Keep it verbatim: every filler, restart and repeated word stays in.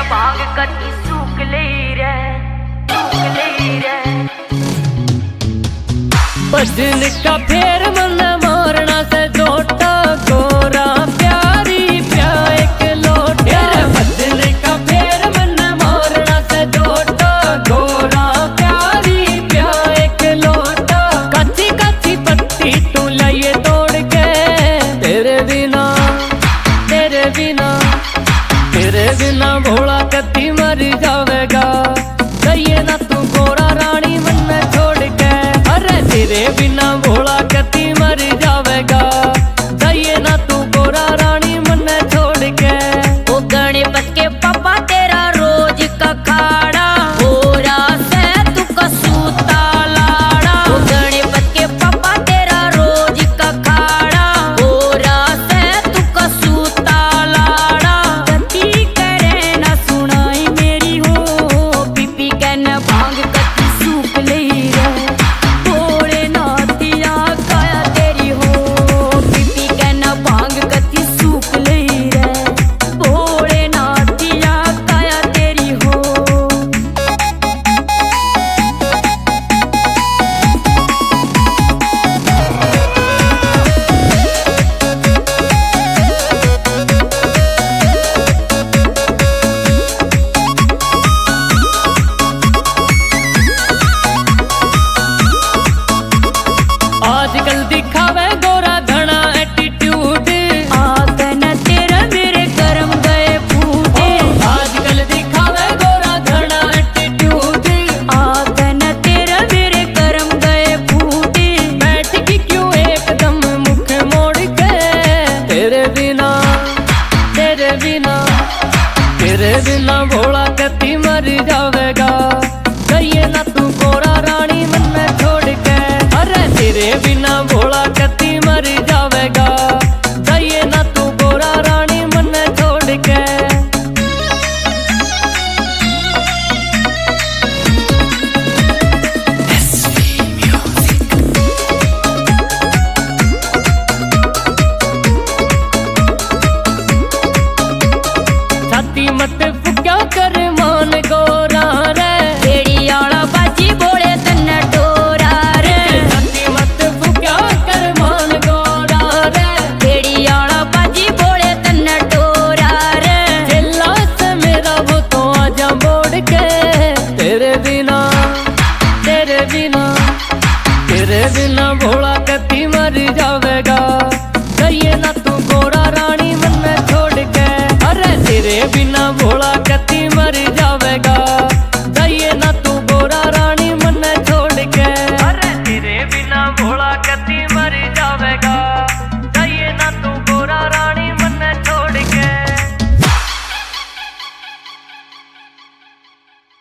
भांग कटी सूख ले रे सूख ले रे भजन का फेर मन मारना से जोटा गोरा प्यारी प्या एक लोटा भजन का फेर मन मारना से जोटा गोरा प्यारी प्या एक लोटा कच्ची कच्ची पत्ती तू लाइए तोड़ के तेरे बिना तेरे बिना तेरे बिना भोला कत्ती मर जावेगा कहिए ना तू गोरा रानी मन में छोड़ के अरे तेरे बिना भोला कत्ती मर जावेगा कहिए ना तू गोरा रानी मन में छोड़ के ओ गणपत के पापा तेरा रोज का खाड़ा गोरा से तू कसूता लाड़ा ओ गणपत के पापा तेरा रोज का खाड़ा गोरा से तू कसूता लाड़ा गति करे ना सुनाई मेरी हो पीपी के न भांग कति सूख ले रे भोले नाथिया काया तेरी हो पीपी के न भांग कति सूख ले रे भोले नाथिया काया तेरी हो आजकल दिखावे गोरा घना एटीट्यूड आगन तेरा मेरे कर्म गए फूटे आजकल दिखावे गोरा घना एटीट्यूड आगन तेरा मेरे कर्म गए फूटे बैठ की क्यों एकदम मुख मोड़ के तेरे बिना तेरे बिना तेरे बिना भोला कत्ती मर जावेगा कहिए ना तू गोरा रानी मन में छोड़ के अरे तेरे बिना भोला कत्ती मर जावेगा कहिए ना तू गोरा रानी मन में छोड़ के छाती मत फुक्या कर मान गोरा रे बेड़ी आला बाजी बोले तन्ना डोरा रे छाती मत फुक्या कर मान गोरा रे बेड़ी आला बाजी बोले तन्ना डोरा रे चिल्ला से मेरा वो तो आजा बोड़ के तेरे बिना तेरे बिना तेरे बिना भोला कत्ती मर जावेगा कहिए ना तू गोरा रानी मन में छोड़ के अरे तेरे बिना भोला कत्ती मर जावेगा कहिए ना तू गोरा रानी मन में छोड़ के अरे तेरे बिना भोला कत्ती मर जावेगा।